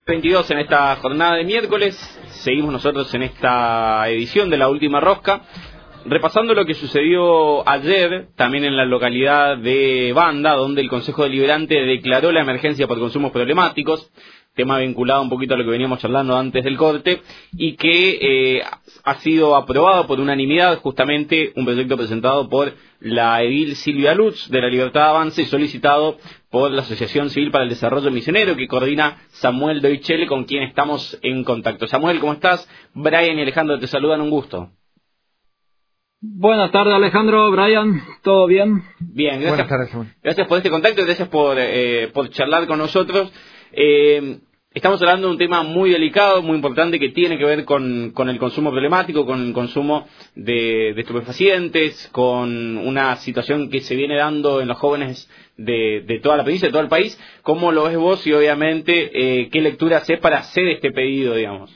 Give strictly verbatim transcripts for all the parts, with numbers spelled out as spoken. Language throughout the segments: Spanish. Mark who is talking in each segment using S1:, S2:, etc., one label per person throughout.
S1: veintidós en esta jornada de miércoles. Seguimos nosotros en esta edición de La Última Rosca, repasando lo que sucedió ayer también en la localidad de Banda, donde el Consejo Deliberante declaró la emergencia por consumos problemáticos, tema vinculado un poquito a lo que veníamos charlando antes del corte, y que eh, ha sido aprobado por unanimidad justamente un proyecto presentado por la edil Silvia Lutz de la Libertad Avance, solicitado por la Asociación Civil para el Desarrollo Misionero, que coordina Samuel Doichele, con quien estamos en contacto. Samuel, ¿cómo estás? Brian y Alejandro te saludan, un gusto.
S2: Buenas tardes, Alejandro, Brian, ¿todo bien?
S1: Bien, gracias.
S2: Buenas tardes, Samuel.
S1: Gracias por este contacto y gracias por, eh, por charlar con nosotros. Eh, Estamos hablando de un tema muy delicado, muy importante, que tiene que ver con, con el consumo problemático, con el consumo de, de estupefacientes, con una situación que se viene dando en los jóvenes de, de toda la provincia, de todo el país. ¿Cómo lo ves vos y obviamente eh, qué lectura haces para hacer este pedido, digamos?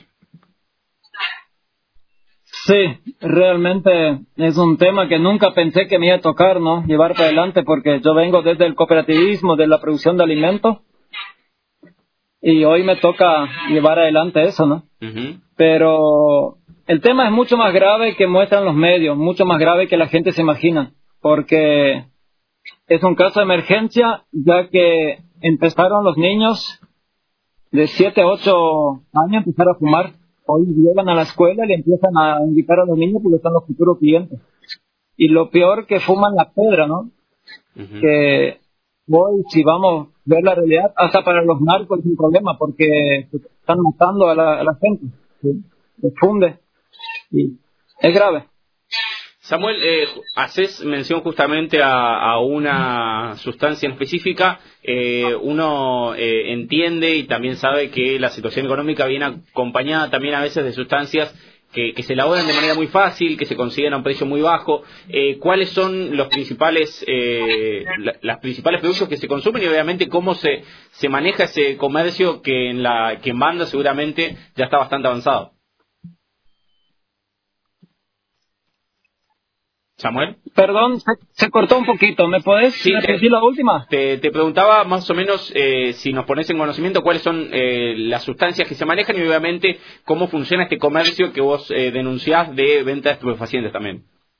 S2: Sí, realmente es un tema que nunca pensé que me iba a tocar, ¿no? Llevar para adelante, porque yo vengo desde el cooperativismo, de la producción de alimentos. Y hoy me toca llevar adelante eso, ¿no? Uh-huh. Pero el tema es mucho más grave que muestran los medios, mucho más grave que la gente se imagina, porque es un caso de emergencia, ya que empezaron los niños de siete a ocho años a empezar a fumar. Hoy llegan a la escuela y le empiezan a invitar a los niños porque son los futuros clientes. Y lo peor, que fuman la pedra, ¿no? Uh-huh. Que hoy, si vamos a ver la realidad, hasta para los narcos es un problema, porque están matando a la, a la gente, ¿sí? Se funde, y es grave.
S1: Samuel, eh, haces mención justamente a, a una sustancia en específica. Eh, uno eh, entiende y también sabe que la situación económica viene acompañada también a veces de sustancias Que, que se elaboran de manera muy fácil, que se consiguen a un precio muy bajo. Eh, ¿Cuáles son los principales, eh, la, las principales productos que se consumen y obviamente cómo se, se maneja ese comercio que en la que en Banda seguramente ya está bastante avanzado? Samuel.
S2: Perdón, se, se cortó un poquito. ¿Me podés sí, repetir te, la última?
S1: Te, te preguntaba más o menos eh, si nos pones en conocimiento cuáles son eh, las sustancias que se manejan y obviamente cómo funciona este comercio que vos eh, denunciás de venta de estupefacientes también.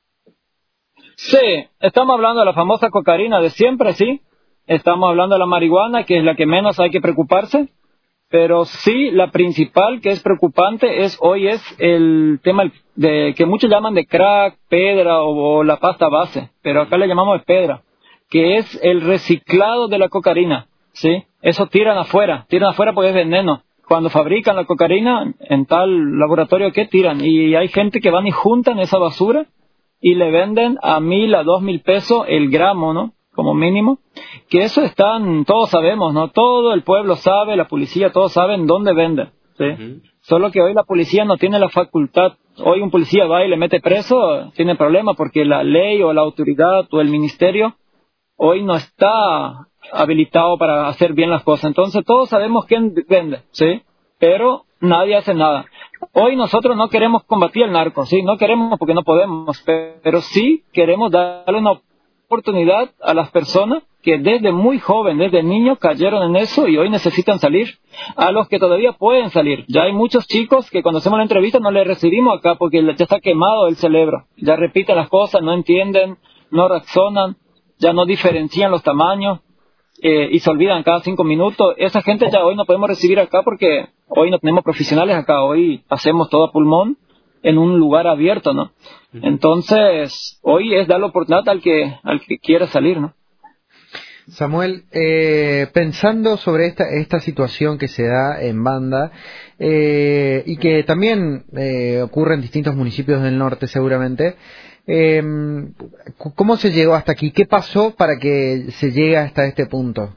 S2: Sí, estamos hablando de la famosa cocaína de siempre, sí. Estamos hablando de la marihuana, que es la que menos hay que preocuparse. Pero sí, la principal que es preocupante es hoy es el tema de que muchos llaman de crack, pedra o, o la pasta base, pero acá le llamamos de pedra, que es el reciclado de la cocaína, ¿sí? Eso tiran afuera, tiran afuera porque es veneno. Cuando fabrican la cocaína en tal laboratorio, ¿qué tiran? Y hay gente que van y juntan esa basura y le venden a mil, a dos mil pesos el gramo, ¿no? Como mínimo, que eso están, todos sabemos, ¿no? Todo el pueblo sabe, la policía, todos saben dónde venden, ¿sí? Uh-huh. Solo que hoy la policía no tiene la facultad. Hoy un policía va y le mete preso, tiene problema porque la ley o la autoridad o el ministerio hoy no está habilitado para hacer bien las cosas. Entonces todos sabemos quién vende, ¿sí? Pero nadie hace nada. Hoy nosotros no queremos combatir el narco, ¿sí? No queremos porque no podemos, pero sí queremos darle una oportunidad a las personas que desde muy joven, desde niños cayeron en eso y hoy necesitan salir, a los que todavía pueden salir. Ya hay muchos chicos que cuando hacemos la entrevista no les recibimos acá porque ya está quemado el cerebro, ya repiten las cosas, no entienden, no razonan, ya no diferencian los tamaños eh, y se olvidan cada cinco minutos. Esa gente ya hoy no podemos recibir acá porque hoy no tenemos profesionales acá, hoy hacemos todo a pulmón en un lugar abierto, ¿no? Entonces, hoy es dar la oportunidad al que al que quiera salir, ¿no?
S3: Samuel, eh, pensando sobre esta esta situación que se da en Banda eh, y que también eh, ocurre en distintos municipios del norte seguramente, eh, ¿cómo se llegó hasta aquí? ¿Qué pasó para que se llegue hasta este punto?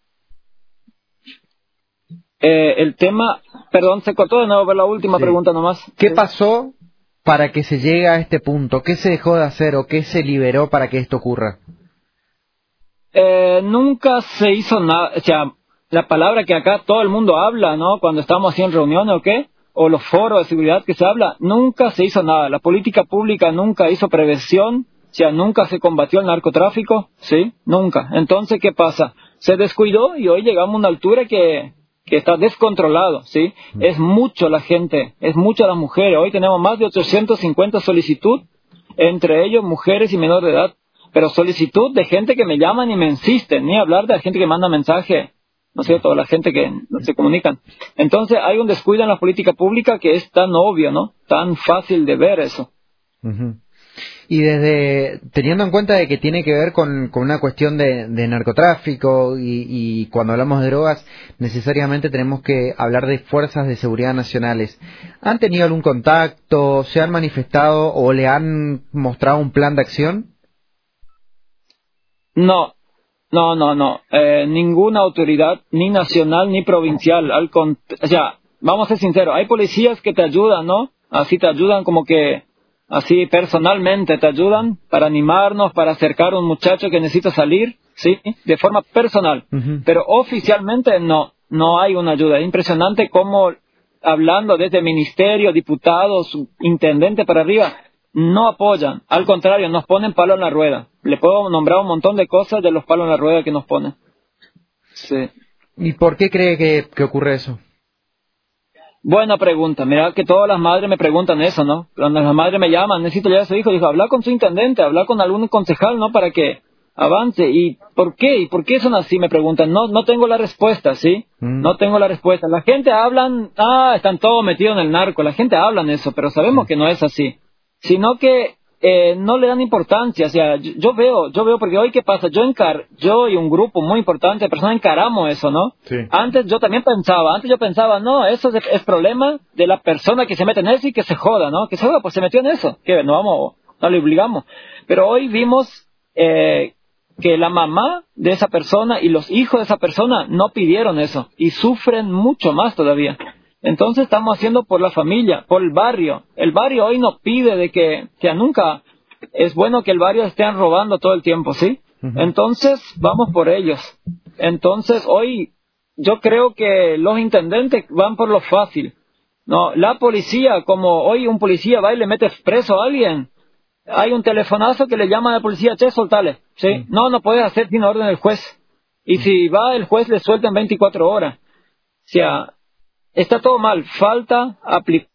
S2: Eh, el tema, perdón, se cortó de nuevo por la última sí. pregunta nomás.
S3: ¿Qué pasó para que se llegue a este punto? ¿Qué se dejó de hacer o qué se liberó para que esto ocurra?
S2: Eh, nunca se hizo nada, o sea, la palabra que acá todo el mundo habla, ¿no? Cuando estamos haciendo reuniones o qué, o los foros de seguridad que se habla, nunca se hizo nada. La política pública nunca hizo prevención, o sea, nunca se combatió el narcotráfico, ¿sí? Nunca. Entonces, ¿qué pasa? Se descuidó y hoy llegamos a una altura que que está descontrolado, ¿sí? Mm. Es mucho la gente, es mucha las mujeres. Hoy tenemos más de ochocientos cincuenta solicitud, entre ellos mujeres y menores de edad. Pero solicitud de gente que me llaman y me insisten, ni hablar de la gente que manda mensaje, ¿no es cierto? La gente que se comunican. Entonces hay un descuido en la política pública que es tan obvio, ¿no? Tan fácil de ver eso.
S3: Uh-huh. Y desde, teniendo en cuenta de que tiene que ver con, con una cuestión de, de narcotráfico y, y cuando hablamos de drogas, necesariamente tenemos que hablar de fuerzas de seguridad nacionales. ¿Han tenido algún contacto, se han manifestado o le han mostrado un plan de acción?
S2: No, no, no, no. Eh, ninguna autoridad, ni nacional ni provincial. Al cont- o sea, vamos a ser sinceros, hay policías que te ayudan, ¿no? Así te ayudan como que, así personalmente te ayudan para animarnos, para acercar a un muchacho que necesita salir, ¿sí? De forma personal. Uh-huh. Pero oficialmente no, no hay una ayuda. Es impresionante cómo, hablando desde ministerio, diputados, intendente para arriba, no apoyan, al contrario, nos ponen palo en la rueda. Le puedo nombrar un montón de cosas de los palos en la rueda que nos ponen. Sí.
S3: ¿Y por qué cree que, que ocurre eso?
S2: Buena pregunta. Mira que todas las madres me preguntan eso, ¿no? Cuando las madres me llaman, necesito llevar a su hijo, digo, habla con su intendente, habla con algún concejal, ¿no? Para que avance. ¿Y por qué? ¿Y por qué son así? Me preguntan. No, no tengo la respuesta, ¿sí? Mm. No tengo la respuesta. La gente hablan, ah, están todos metidos en el narco. La gente hablan eso, pero sabemos mm. que no es así. Sino que eh, no le dan importancia. O sea, yo, yo veo, yo veo, porque hoy qué pasa, yo encar, yo y un grupo muy importante de personas encaramos eso, ¿no? Sí. Antes yo también pensaba, antes yo pensaba, no, eso es, es problema de la persona que se mete en eso y que se joda, ¿no? Que se joda, pues se metió en eso, que no vamos, no le obligamos. Pero hoy vimos eh, que la mamá de esa persona y los hijos de esa persona no pidieron eso y sufren mucho más todavía. Entonces estamos haciendo por la familia, por el barrio. El barrio hoy no pide de que, que nunca es bueno que el barrio estén robando todo el tiempo, ¿sí? Uh-huh. Entonces vamos por ellos. Entonces hoy yo creo que los intendentes van por lo fácil. No, la policía, como hoy un policía va y le mete preso a alguien, hay un telefonazo que le llama a la policía, che, soltale, ¿sí? Uh-huh. No, no puedes hacer sin orden del juez. Y uh-huh. si va el juez le suelta en veinticuatro horas. O sea, está todo mal, falta aplicar.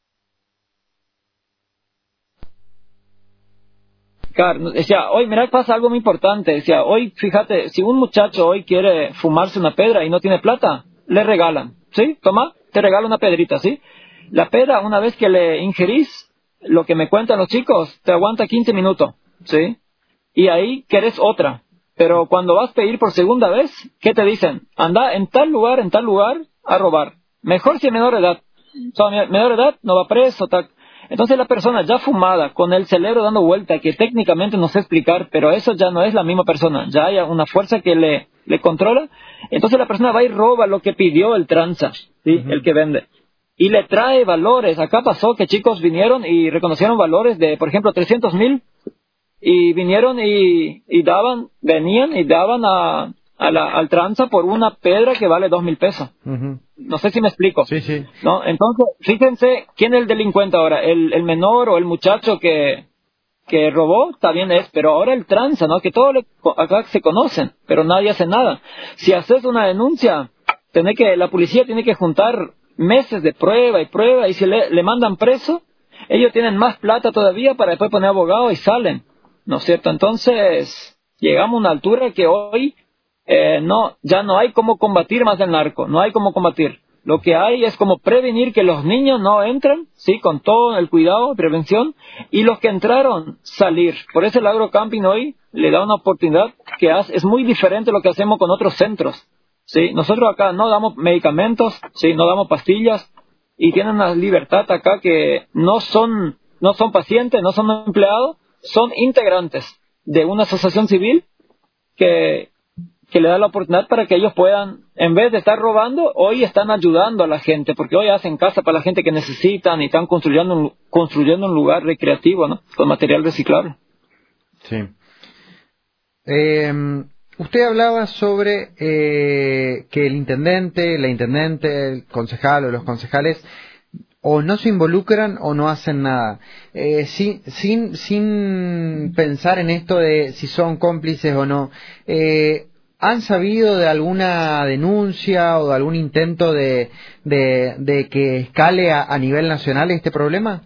S2: O sea, hoy, mira, pasa algo muy importante. O sea, hoy, fíjate, si un muchacho hoy quiere fumarse una pedra y no tiene plata, le regalan, ¿sí? Toma, te regalo una pedrita, ¿sí? La pedra, una vez que le ingerís, lo que me cuentan los chicos, te aguanta quince minutos, ¿sí? Y ahí querés otra. Pero cuando vas a pedir por segunda vez, ¿qué te dicen? Anda en tal lugar, en tal lugar, a robar. Mejor si es menor de edad. O sea, menor de edad no va preso. Tal. Entonces la persona ya fumada, con el cerebro dando vuelta, que técnicamente no sé explicar, pero eso ya no es la misma persona. Ya hay una fuerza que le, le controla. Entonces la persona va y roba lo que pidió el tranza, ¿sí? Uh-huh. El que vende. Y le trae valores. Acá pasó que chicos vinieron y reconocieron valores de, por ejemplo, trescientos mil. Y vinieron y, y daban, venían y daban a... A la, al tranza por una pedra que vale dos mil pesos. Uh-huh. No sé si me explico.
S3: Sí, sí.
S2: ¿No? Entonces, fíjense, ¿quién es el delincuente ahora? ¿El, el menor o el muchacho que, que robó? Está bien es, pero ahora el tranza, ¿no? Que todos acá se conocen, pero nadie hace nada. Si haces una denuncia, tiene que, la policía tiene que juntar meses de prueba y prueba, y si le, le mandan preso, ellos tienen más plata todavía para después poner abogado y salen. ¿No es cierto? Entonces, llegamos a una altura que hoy Eh, no, ya no hay cómo combatir más el narco, no hay cómo combatir. Lo que hay es como prevenir que los niños no entren, sí, con todo el cuidado, prevención, y los que entraron, salir. Por eso el agrocamping hoy le da una oportunidad que hace, es muy diferente a lo que hacemos con otros centros, sí. Nosotros acá no damos medicamentos, sí, no damos pastillas, y tienen una libertad acá que no son, no son pacientes, no son empleados, son integrantes de una asociación civil que que le da la oportunidad para que ellos puedan, en vez de estar robando, hoy están ayudando a la gente, porque hoy hacen casa para la gente que necesitan y están construyendo un, construyendo un lugar recreativo, ¿no? Con material reciclable.
S3: Sí. Eh, usted hablaba sobre eh, que el intendente, la intendente, el concejal o los concejales o no se involucran o no hacen nada. Eh, sin, sin, sin pensar en esto de si son cómplices o no. Eh, ¿han sabido de alguna denuncia o de algún intento de, de, de que escale a, a nivel nacional este problema?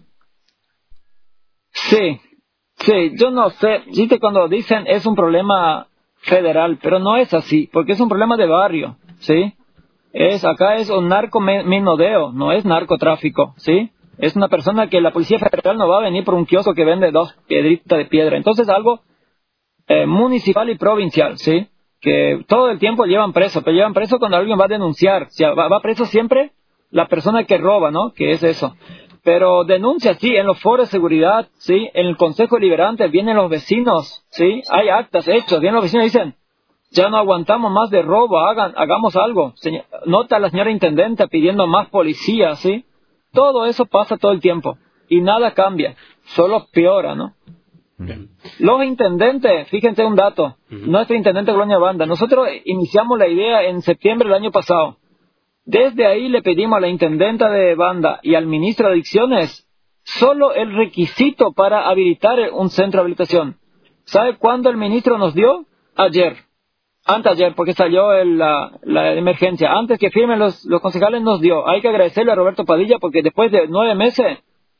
S2: Sí, sí, yo no sé, viste cuando dicen es un problema federal, pero no es así, porque es un problema de barrio, ¿sí? Es, acá es un narcomenudeo, no es narcotráfico, ¿sí? Es una persona que la policía federal no va a venir por un kiosco que vende dos piedritas de piedra. Entonces algo eh, municipal y provincial, ¿sí? Que todo el tiempo llevan preso, pero llevan preso cuando alguien va a denunciar. O sea, va, va preso siempre la persona que roba, ¿no? Que es eso. Pero denuncia, sí, en los foros de seguridad, ¿sí? En el Consejo Deliberante vienen los vecinos, ¿sí? Hay actas hechos, vienen los vecinos y dicen, ya no aguantamos más de robo, hagan, hagamos algo. Señor, nota a la señora intendente pidiendo más policía, ¿sí? Todo eso pasa todo el tiempo y nada cambia, solo peora, ¿no? Bien. Los intendentes, fíjense un dato, uh-huh. Nuestro intendente Gloria Banda, nosotros iniciamos la idea en septiembre del año pasado. Desde ahí le pedimos a la intendenta de Banda y al ministro de Adicciones solo el requisito para habilitar un centro de habilitación. ¿Sabe cuándo el ministro nos dio? Ayer. Anteayer, porque salió el, la, la emergencia. Antes que firmen los, los concejales nos dio. Hay que agradecerle a Roberto Padilla porque después de nueve meses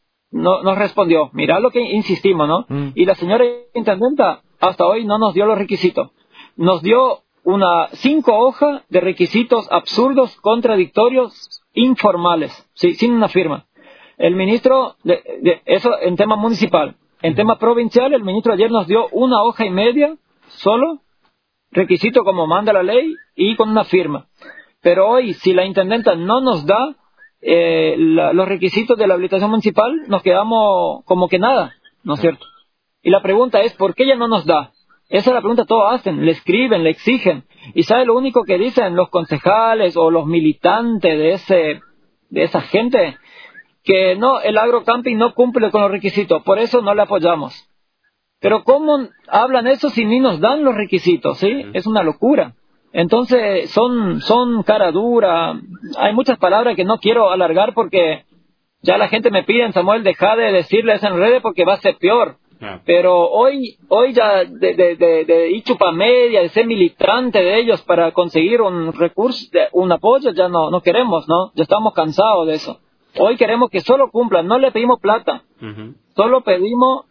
S2: no, nos respondió. Mirá lo que insistimos, ¿no? Mm. Y la señora intendenta hasta hoy no nos dio los requisitos. Nos dio una cinco hojas de requisitos absurdos, contradictorios, informales, sí, sin una firma. El ministro, de, de, eso en tema municipal. En tema provincial, el ministro ayer nos dio una hoja y media solo, requisito como manda la ley y con una firma. Pero hoy, si la intendenta no nos da eh, la, los requisitos de la habilitación municipal, nos quedamos como que nada, ¿no es cierto? Y la pregunta es, ¿por qué ella no nos da? Esa es la pregunta que todos hacen, le escriben, le exigen. ¿Y sabe lo único que dicen los concejales o los militantes de ese de esa gente? Que no, el agrocamping no cumple con los requisitos, por eso no le apoyamos. Pero ¿cómo hablan eso si ni nos dan los requisitos? ¿Sí? Es una locura. Entonces son son cara dura. Hay muchas palabras que no quiero alargar porque ya la gente me pide, Samuel, deja de decirles en redes porque va a ser peor. Ah. Pero hoy hoy ya de, de, de, de ir chupa media, de ser militante de ellos para conseguir un recurso, un apoyo, ya no, no queremos, ¿no? Ya estamos cansados de eso. Hoy queremos que solo cumplan, no le pedimos plata. Uh-huh. Solo pedimos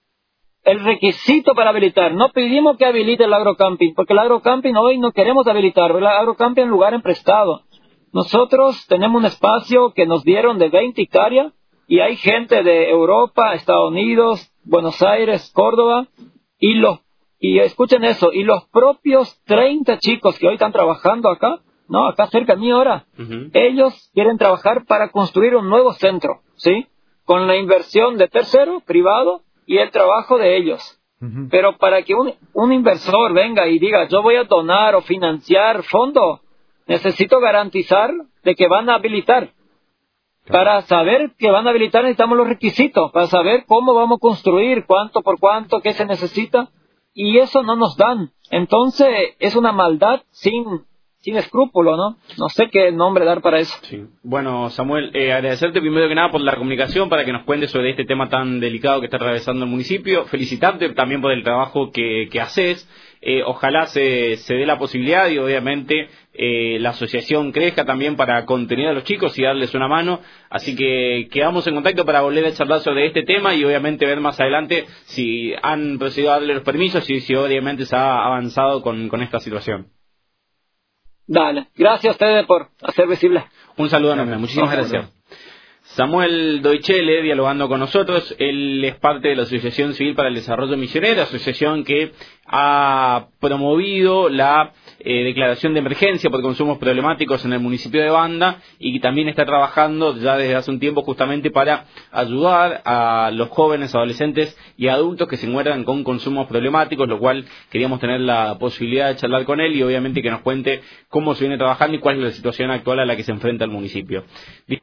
S2: el requisito para habilitar. No pedimos que habilite el agrocamping, porque el agrocamping hoy no queremos habilitar, el agrocamping es un lugar emprestado. Nosotros tenemos un espacio que nos dieron de veinte hectáreas y hay gente de Europa, Estados Unidos, Buenos Aires, Córdoba, y los y escuchen eso, y los propios treinta chicos que hoy están trabajando acá, no, acá cerca de mí ahora, uh-huh. Ellos quieren trabajar para construir un nuevo centro, ¿sí? Con la inversión de tercero, privado, y el trabajo de ellos. Uh-huh. Pero para que un, un inversor venga y diga, yo voy a donar o financiar fondo, necesito garantizar de que van a habilitar. Para saber que van a habilitar necesitamos los requisitos, para saber cómo vamos a construir, cuánto por cuánto, qué se necesita, y eso no nos dan. Entonces es una maldad sin... sin escrúpulo, ¿no? No sé qué nombre dar para eso.
S1: Sí. Bueno, Samuel, eh, agradecerte primero que nada por la comunicación, para que nos cuentes sobre este tema tan delicado que está atravesando el municipio. Felicitarte también por el trabajo que, que haces. Eh, ojalá se, se dé la posibilidad y obviamente eh, la asociación crezca también para contener a los chicos y darles una mano. Así que quedamos en contacto para volver a charlar sobre este tema y obviamente ver más adelante si han procedido a darle los permisos y si obviamente se ha avanzado con, con esta situación.
S2: Dale, gracias a ustedes por hacer visible.
S1: Un saludo enorme, muchísimas gracias. Samuel Doichele dialogando con nosotros. Él es parte de la Asociación Civil para el Desarrollo Misionero, asociación que ha promovido la eh, declaración de emergencia por consumos problemáticos en el municipio de Banda y que también está trabajando ya desde hace un tiempo justamente para ayudar a los jóvenes, adolescentes y adultos que se encuentran con consumos problemáticos, lo cual queríamos tener la posibilidad de charlar con él y obviamente que nos cuente cómo se viene trabajando y cuál es la situación actual a la que se enfrenta el municipio.